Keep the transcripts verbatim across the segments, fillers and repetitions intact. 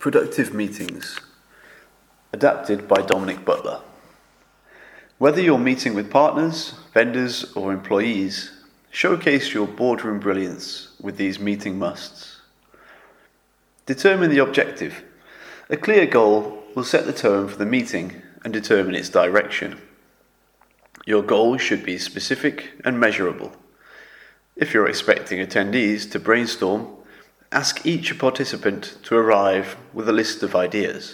Productive Meetings, adapted by Dominic Butler. Whether you're meeting with partners, vendors, or employees, showcase your boardroom brilliance with these meeting musts. Determine the objective. A clear goal will set the tone for the meeting and determine its direction. Your goal should be specific and measurable. If you're expecting attendees to brainstorm, ask each participant to arrive with a list of ideas.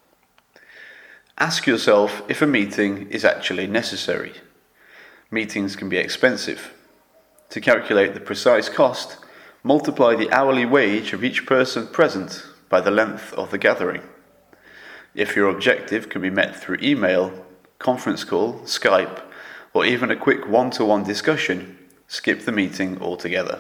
Ask yourself if a meeting is actually necessary. Meetings can be expensive. To calculate the precise cost, multiply the hourly wage of each person present by the length of the gathering. If your objective can be met through email, conference call, Skype, or even a quick one-to-one discussion, skip the meeting altogether.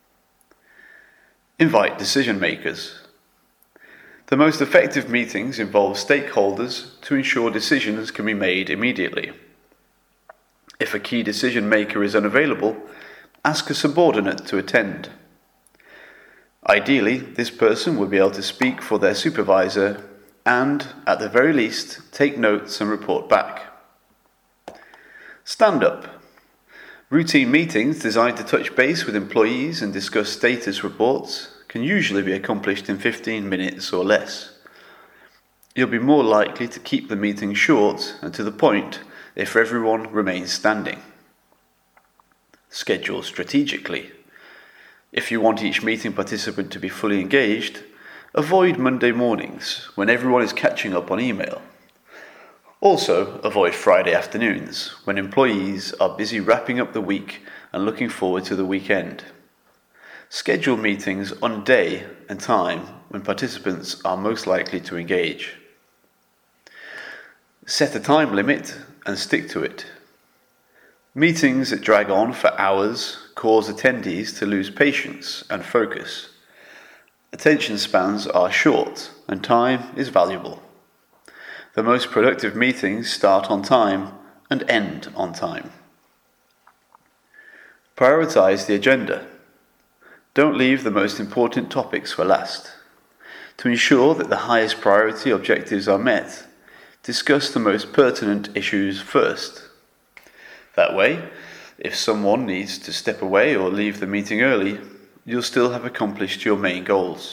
Invite decision makers. The most effective meetings involve stakeholders to ensure decisions can be made immediately. If a key decision maker is unavailable, ask a subordinate to attend. Ideally, this person will be able to speak for their supervisor and, at the very least, take notes and report back. Stand up. Routine meetings designed to touch base with employees and discuss status reports can usually be accomplished in fifteen minutes or less. You'll be more likely to keep the meeting short and to the point if everyone remains standing. Schedule strategically. If you want each meeting participant to be fully engaged, avoid Monday mornings when everyone is catching up on email. Also, avoid Friday afternoons when employees are busy wrapping up the week and looking forward to the weekend. Schedule meetings on day and time when participants are most likely to engage. Set a time limit and stick to it. Meetings that drag on for hours cause attendees to lose patience and focus. Attention spans are short and time is valuable. The most productive meetings start on time and end on time. Prioritize the agenda. Don't leave the most important topics for last. To ensure that the highest priority objectives are met, discuss the most pertinent issues first. That way, if someone needs to step away or leave the meeting early, you'll still have accomplished your main goals.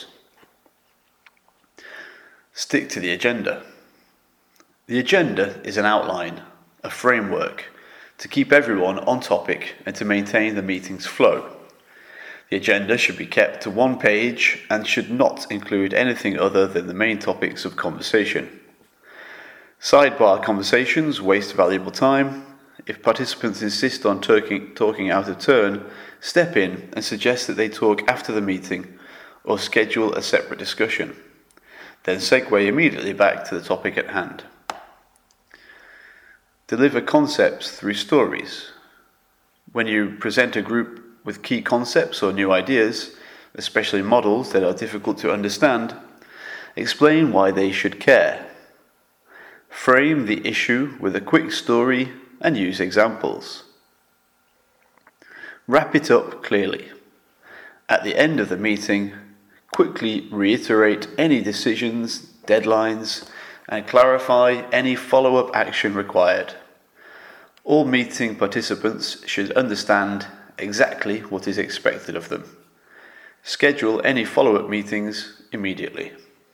Stick to the agenda. The agenda is an outline, a framework, to keep everyone on topic and to maintain the meeting's flow. The agenda should be kept to one page and should not include anything other than the main topics of conversation. Sidebar conversations waste valuable time. If participants insist on talking, talking out of turn, step in and suggest that they talk after the meeting or schedule a separate discussion. Then segue immediately back to the topic at hand. Deliver concepts through stories. When you present a group with key concepts or new ideas, especially models that are difficult to understand, explain why they should care. Frame the issue with a quick story and use examples. Wrap it up clearly. At the end of the meeting, quickly reiterate any decisions, deadlines, and clarify any follow-up action required. All meeting participants should understand exactly what is expected of them. Schedule any follow-up meetings immediately.